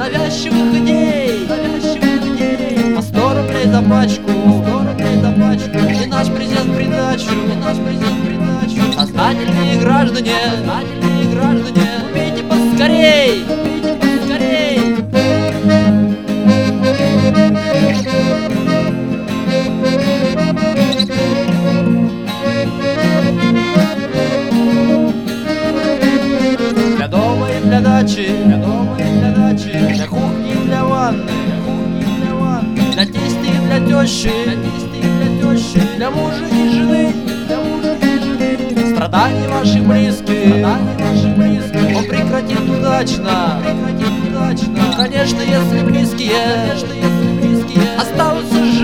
навязчивых идей, по 100 рублей за пачку, и наш презент в придачу, сознательные граждане, купите поскорей, для дома и для дачи, для кухни и для ванны, для тестя и для тещи, для мужа и жены, страдания ваших близких, он прекратит удачно, конечно, если близкие останутся